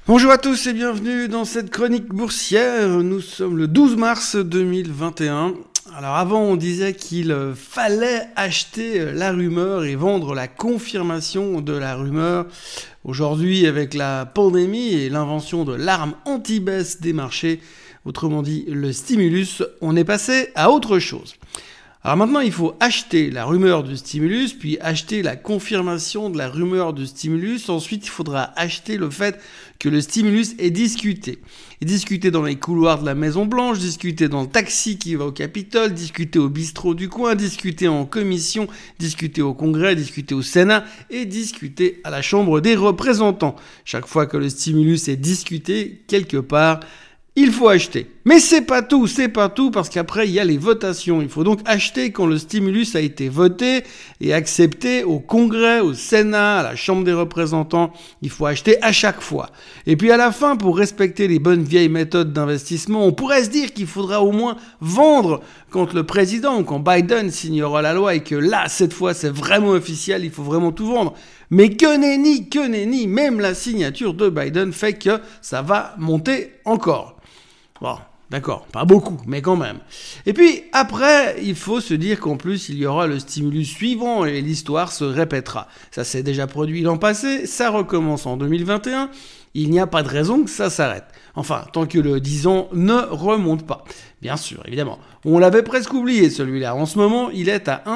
Bonjour à tous et bienvenue dans cette chronique boursière. Nous sommes le 12 mars 2021. Alors avant on disait qu'il fallait acheter la rumeur et vendre la confirmation de la rumeur. Aujourd'hui avec la pandémie et l'invention de l'arme anti-baisse des marchés, autrement dit le stimulus, on est passé à autre chose. Alors maintenant, il faut acheter la rumeur du stimulus, puis acheter la confirmation de la rumeur du stimulus. Ensuite, il faudra acheter le fait que le stimulus est discuté. Et discuté dans les couloirs de la Maison-Blanche, discuté dans le taxi qui va au Capitole, discuté au bistrot du coin, discuté en commission, discuté au Congrès, discuté au Sénat et discuté à la Chambre des représentants. Chaque fois que le stimulus est discuté, quelque part, il faut acheter. Mais c'est pas tout parce qu'après il y a les votations. Il faut donc acheter quand le stimulus a été voté et accepté au Congrès, au Sénat, à la Chambre des représentants. Il faut acheter à chaque fois. Et puis à la fin, pour respecter les bonnes vieilles méthodes d'investissement, on pourrait se dire qu'il faudra au moins vendre quand le président ou quand Biden signera la loi et que là, cette fois, c'est vraiment officiel, il faut vraiment tout vendre. Mais que nenni, même la signature de Biden fait que ça va monter encore. Bon, d'accord, pas beaucoup, mais quand même. Et puis, après, il faut se dire qu'en plus, il y aura le stimulus suivant et l'histoire se répétera. Ça s'est déjà produit l'an passé, ça recommence en 2021. Il n'y a pas de raison que ça s'arrête. Enfin, tant que le 10 ans ne remonte pas. Bien sûr, évidemment. On l'avait presque oublié, celui-là. En ce moment, il est à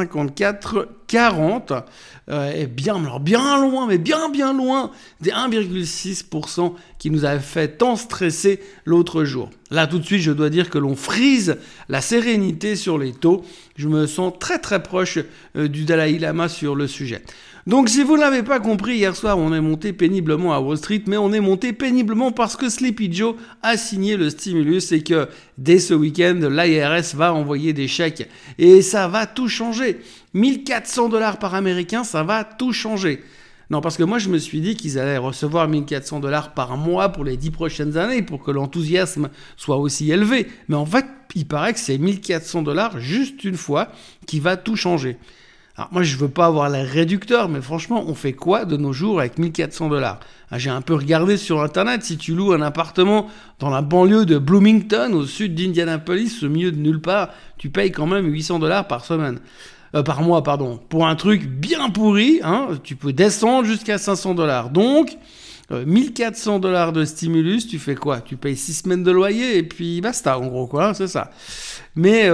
1,5440. Et bien loin, mais bien loin des 1,6% qui nous avaient fait tant stresser l'autre jour. Là, tout de suite, je dois dire que l'on frise la sérénité sur les taux. Je me sens très très proche du Dalai Lama sur le sujet. Donc si vous ne l'avez pas compris, hier soir on est monté péniblement à Wall Street, mais on est monté péniblement parce que Sleepy Joe a signé le stimulus et que dès ce week-end, l'IRS va envoyer des chèques. Et ça va tout changer. 1400$ par Américain, ça va tout changer. Non, parce que moi je me suis dit qu'ils allaient recevoir 1400$ par mois pour les 10 prochaines années pour que l'enthousiasme soit aussi élevé. Mais en fait, il paraît que c'est 1400$ juste une fois qui va tout changer. Alors moi je veux pas avoir l'air réducteur, mais franchement on fait quoi de nos jours avec 1400$? J'ai un peu regardé sur internet, si tu loues un appartement dans la banlieue de Bloomington, au sud d'Indianapolis, au milieu de nulle part, tu payes quand même 800$ par mois, pour un truc bien pourri, tu peux descendre jusqu'à 500$. Donc 1400$ de stimulus, tu fais quoi? Tu payes 6 semaines de loyer et puis basta, en gros, quoi, c'est ça. Mais,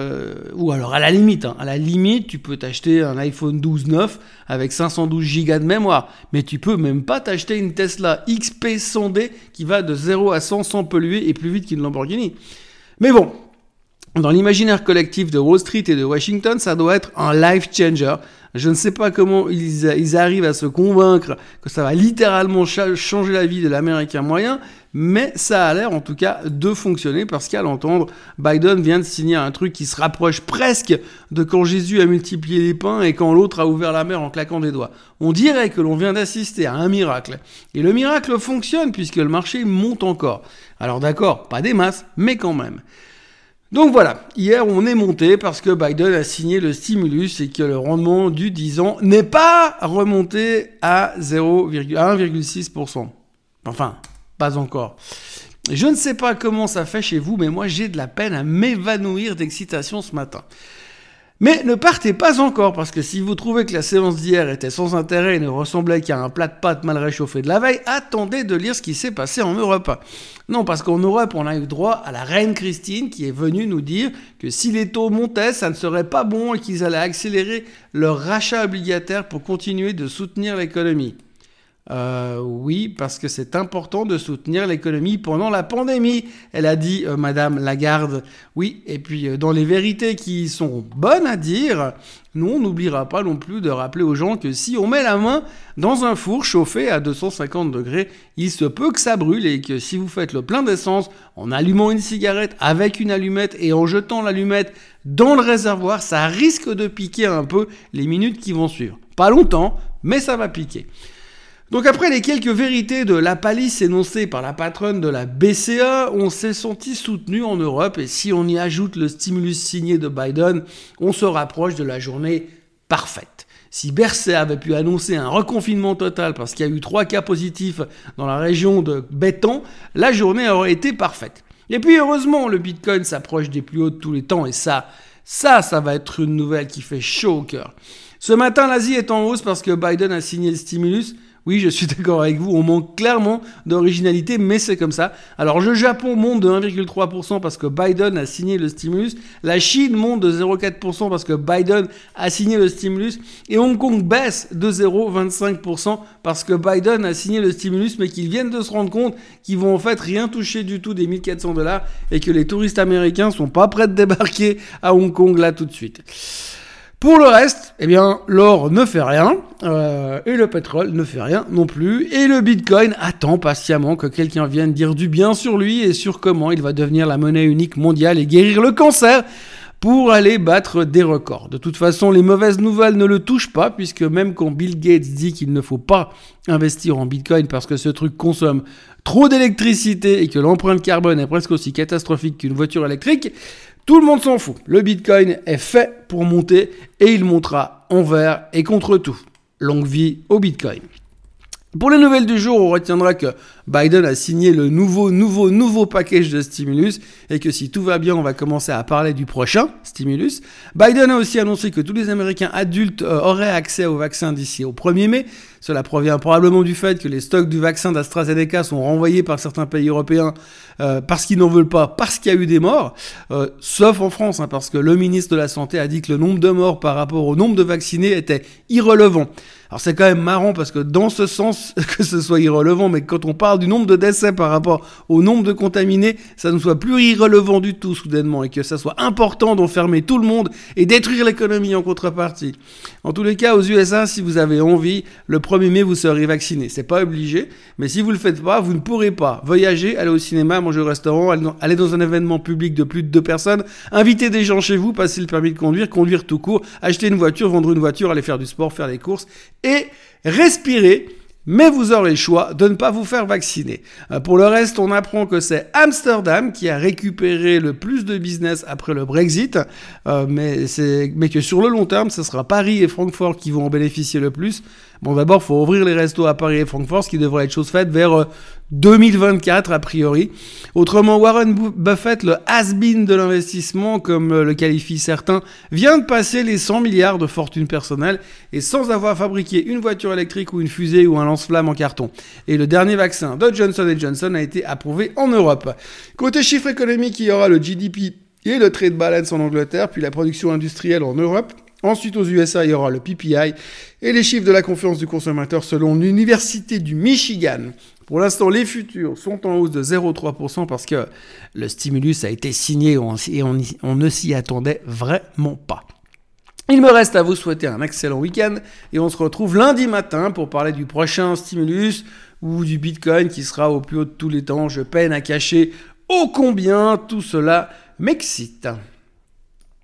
ou alors à la limite, tu peux t'acheter un iPhone 12 neuf avec 512 Go de mémoire. Mais tu peux même pas t'acheter une Tesla XP 100D qui va de 0 à 100 sans polluer et plus vite qu'une Lamborghini. Mais bon, dans l'imaginaire collectif de Wall Street et de Washington, ça doit être un life changer. Je ne sais pas comment ils arrivent à se convaincre que ça va littéralement changer la vie de l'Américain moyen, mais ça a l'air en tout cas de fonctionner parce qu'à l'entendre, Biden vient de signer un truc qui se rapproche presque de quand Jésus a multiplié les pains et quand l'autre a ouvert la mer en claquant des doigts. On dirait que l'on vient d'assister à un miracle. Et le miracle fonctionne puisque le marché monte encore. Alors d'accord, pas des masses, mais quand même. Donc voilà, hier on est monté parce que Biden a signé le stimulus et que le rendement du 10 ans n'est pas remonté à 1,6%. Enfin, pas encore. Je ne sais pas comment ça fait chez vous, mais moi j'ai de la peine à m'évanouir d'excitation ce matin. Mais ne partez pas encore, parce que si vous trouvez que la séance d'hier était sans intérêt et ne ressemblait qu'à un plat de pâtes mal réchauffé de la veille, attendez de lire ce qui s'est passé en Europe. Non, parce qu'en Europe, on a eu droit à la reine Christine qui est venue nous dire que si les taux montaient, ça ne serait pas bon et qu'ils allaient accélérer leur rachat obligataire pour continuer de soutenir l'économie. Oui, parce que c'est important de soutenir l'économie pendant la pandémie, elle a dit Madame Lagarde. Oui, et puis dans les vérités qui sont bonnes à dire, nous on n'oubliera pas non plus de rappeler aux gens que si on met la main dans un four chauffé à 250 degrés, il se peut que ça brûle et que si vous faites le plein d'essence en allumant une cigarette avec une allumette et en jetant l'allumette dans le réservoir, ça risque de piquer un peu les minutes qui vont suivre. Pas longtemps, mais ça va piquer. Donc après les quelques vérités de la palisse énoncées par la patronne de la BCE, on s'est senti soutenu en Europe et si on y ajoute le stimulus signé de Biden, on se rapproche de la journée parfaite. Si Bercy avait pu annoncer un reconfinement total parce qu'il y a eu 3 cas positifs dans la région de Béton, la journée aurait été parfaite. Et puis heureusement, le Bitcoin s'approche des plus hauts de tous les temps et ça va être une nouvelle qui fait chaud au cœur. Ce matin, l'Asie est en hausse parce que Biden a signé le stimulus. Oui, je suis d'accord avec vous, on manque clairement d'originalité, mais c'est comme ça. Alors, le Japon monte de 1,3% parce que Biden a signé le stimulus. La Chine monte de 0,4% parce que Biden a signé le stimulus. Et Hong Kong baisse de 0,25% parce que Biden a signé le stimulus, mais qu'ils viennent de se rendre compte qu'ils vont en fait rien toucher du tout des $1 400 et que les touristes américains sont pas prêts de débarquer à Hong Kong là tout de suite. Pour le reste, eh bien, l'or ne fait rien, et le pétrole ne fait rien non plus, et le Bitcoin attend patiemment que quelqu'un vienne dire du bien sur lui et sur comment il va devenir la monnaie unique mondiale et guérir le cancer pour aller battre des records. De toute façon, les mauvaises nouvelles ne le touchent pas, puisque même quand Bill Gates dit qu'il ne faut pas investir en Bitcoin parce que ce truc consomme trop d'électricité et que l'empreinte carbone est presque aussi catastrophique qu'une voiture électrique, tout le monde s'en fout. Le Bitcoin est fait pour monter et il montera envers et contre tout. Longue vie au Bitcoin. Pour les nouvelles du jour, on retiendra que Biden a signé le nouveau package de stimulus et que si tout va bien, on va commencer à parler du prochain stimulus. Biden a aussi annoncé que tous les Américains adultes auraient accès au vaccin d'ici au 1er mai. Cela provient probablement du fait que les stocks du vaccin d'AstraZeneca sont renvoyés par certains pays européens parce qu'ils n'en veulent pas, parce qu'il y a eu des morts, sauf en France, parce que le ministre de la Santé a dit que le nombre de morts par rapport au nombre de vaccinés était irrelevant. Alors c'est quand même marrant parce que dans ce sens que ce soit irrelevant, mais quand on parle du nombre de décès par rapport au nombre de contaminés, ça ne soit plus irrelevant du tout soudainement et que ça soit important d'enfermer tout le monde et détruire l'économie en contrepartie. En tous les cas, aux USA, si vous avez envie, le 1er mai, vous serez vacciné. C'est pas obligé, mais si vous le faites pas, vous ne pourrez pas voyager, aller au cinéma, manger au restaurant, aller dans un événement public de plus de 2 personnes, inviter des gens chez vous, passer le permis de conduire tout court, acheter une voiture, vendre une voiture, aller faire du sport, faire les courses et respirer. Mais vous aurez le choix de ne pas vous faire vacciner. Pour le reste, on apprend que c'est Amsterdam qui a récupéré le plus de business après le Brexit, mais que sur le long terme, ce sera Paris et Francfort qui vont en bénéficier le plus. Bon, d'abord, il faut ouvrir les restos à Paris et Francfort, ce qui devrait être chose faite vers 2024 a priori. Autrement, Warren Buffett, le has-been de l'investissement, comme le qualifient certains, vient de passer les 100 milliards de fortune personnelle et sans avoir fabriqué une voiture électrique ou une fusée ou un lance-flamme en carton. Et le dernier vaccin de Johnson & Johnson a été approuvé en Europe. Côté chiffres économiques, il y aura le GDP et le trade balance en Angleterre, puis la production industrielle en Europe. Ensuite, aux USA, il y aura le PPI et les chiffres de la confiance du consommateur selon l'Université du Michigan. Pour l'instant, les futurs sont en hausse de 0,3% parce que le stimulus a été signé et on ne s'y attendait vraiment pas. Il me reste à vous souhaiter un excellent week-end et on se retrouve lundi matin pour parler du prochain stimulus ou du Bitcoin qui sera au plus haut de tous les temps. Je peine à cacher ô combien tout cela m'excite.